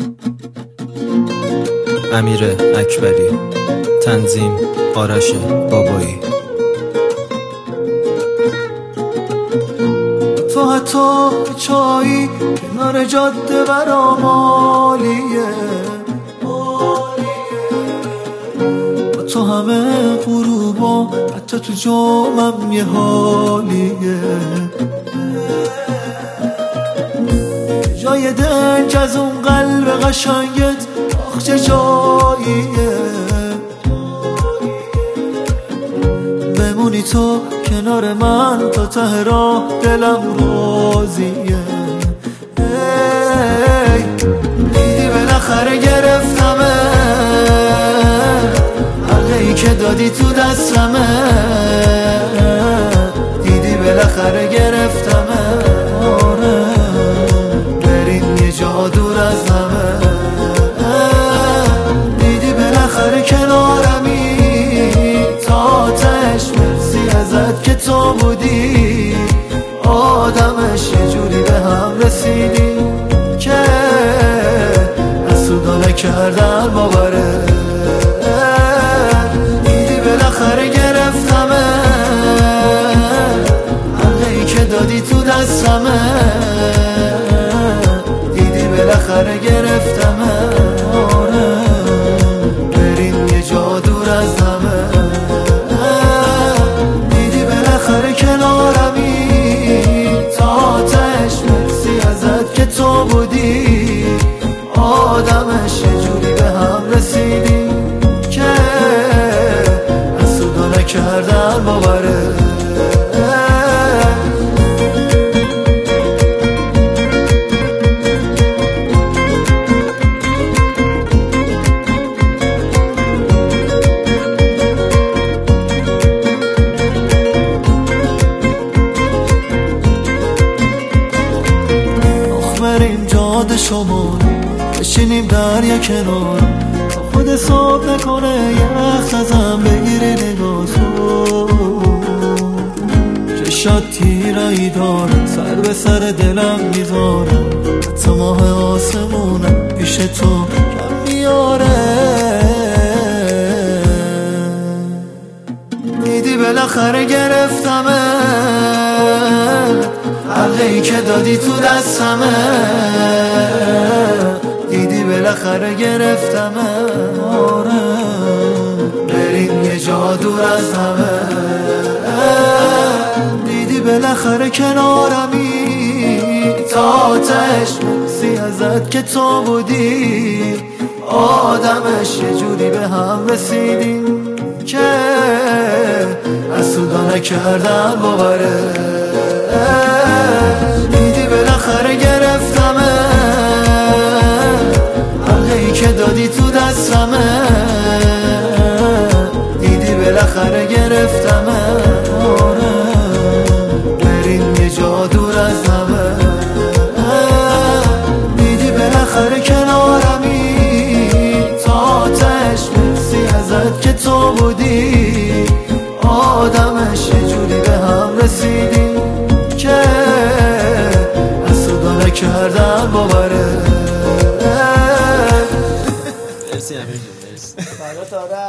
امیر اکبری، تنظیم آرش بابایی. تو حتی چایی کنار جاده برام عالیه، با تو همه غروبا حتی تو جامم یه حالیه. جای دنج از اون قلب قشنگت آخ چه جاییه، بمونی تو کنار من تا ته راه دلم راضیه. دیدی بالاخره گرفتمه، حقی که دادی تو دستمه، دیدی بالاخره گرفتمه. آره بریم یه جا دور از همه، دیدی بالاخره کنارمی تا آتش. مرسی ازت که تو بودی آدمش، یه جوری به هم رسیدی که حسودا نکردن باوره. دیدی بالاخره گرفتمه، حقی که دادی تو دستمه، دیدی بالاخره گرفتمه. آره بریم یه جا دور از همه، دیدی بالاخره کنارمی تا آتش. مرسی ازت که تو بودی آدمش، یه جوری به هم رسیدی که حسودا نکردن باوره. بریم جاده شما بشینیم دریا کنار، تا خود صاحب نکنه یخ ازم بگیری نگاه تو. چشات تیرایی داره سر به سر دلم میذاره، حتی ماه آسمونم پیش تو کم میاره. دیدی بالاخره گرفتمه، حقی که دادی تو دستمه، دیدی بالاخره گرفتمه. آره بریم یه جا دور از همه، دیدی بالاخره کنارمی تا آتش. مرسی ازت که تو بودی آدمش، یه جوری به هم رسیدیم که حسودا نکردن باوره. دیدی بالاخره گرفتمه، حقی که دادی تو دستمه، دیدی بالاخره گرفتمه. آره بریم یه جا دور از همه، دیدی بالاخره کنارمی تا آتش. مرسی ازت که تو بودی آدمش، یه جوری به هم رسیدی که حسودا نکردن باوره. مرسی امیر جون، مرسی.